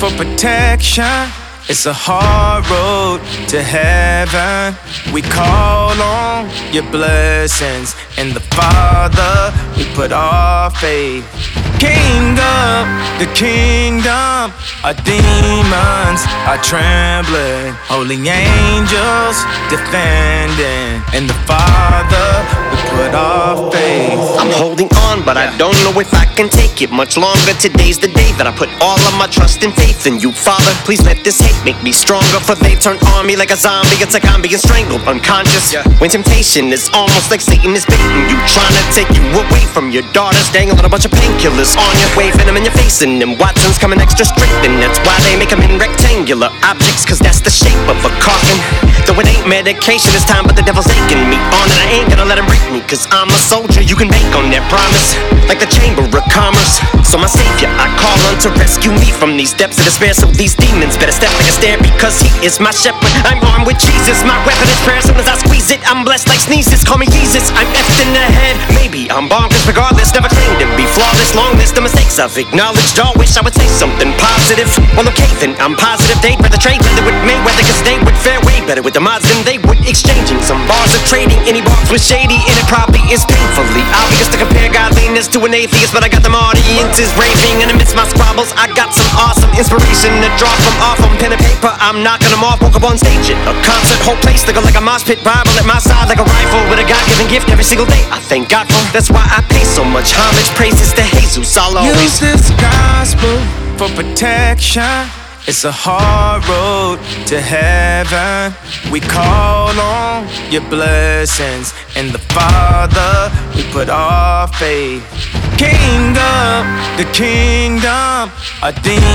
for protection. It's a hard road to heaven. We call on your blessings. In the Father, we put our faith. King of the kingdom, our demons are trembling. Holy angels defending. In the Father, we put our faith. I'm holding on, but I don't know if I can take it much longer. Today's the day that I put all of my trust and faith in you, Father. Please let this hate make me stronger, for they turn on me like a zombie. It's like I'm being strangled, unconscious. When temptation is almost like Satan is baiting you, trying to take you away from your daughters, dangling a bunch of painkillers on you, waving them in your face, and them Watsons coming extra strict, and that's why they make them in rectangular objects, cause that's the shape of a coffin. Though it ain't medication this time, but the devil's aching me on, and I ain't gonna let him break me, cause I'm a soldier. You can bank on that promise, like the Chamber of Commerce. So my savior, I call on to rescue me from these depths of despair. So these demons better step like a stair, because he is my shepherd. I'm armed with Jesus, my weapon is prayer. As soon as I squeeze it, I'm blessed like sneezes. Call me Jesus, I'm effed in the head. Maybe I'm bonkers regardless, never claimed to be flawless. Long list of mistakes I've acknowledged. All wish I would say something positive. Well, okay then, I'm positive they'd rather trade leather with Mayweather, cause they would fare way better with the mods than they would exchanging some bars of trading. Any box was shady, and it probably is painfully obvious to compare godliness to an atheist, but I got them audiences raving, and amidst my squabbles I got some awesome inspiration to draw from off on pen and paper. I'm knocking them off, woke up on stage at a concert, whole place looking like a mosh pit, Bible at my side like a rifle with a God-given gift every single day. I thank God for, that's why I pay so much homage, praises to Jesus. I'll always use this gospel for protection. It's a hard road to heaven. We call on your blessings. In the Father, we put our faith. King of the kingdom, our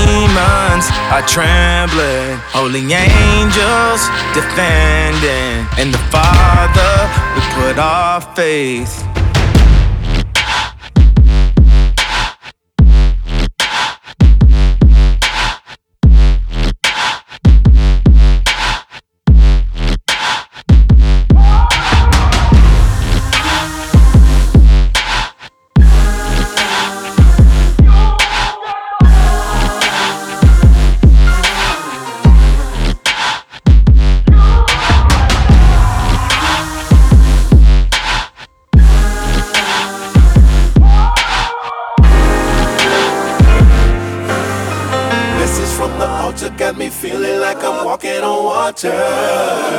demons are trembling. Holy angels defending. In the Father, we put our faith. Got me feeling like I'm walking on water.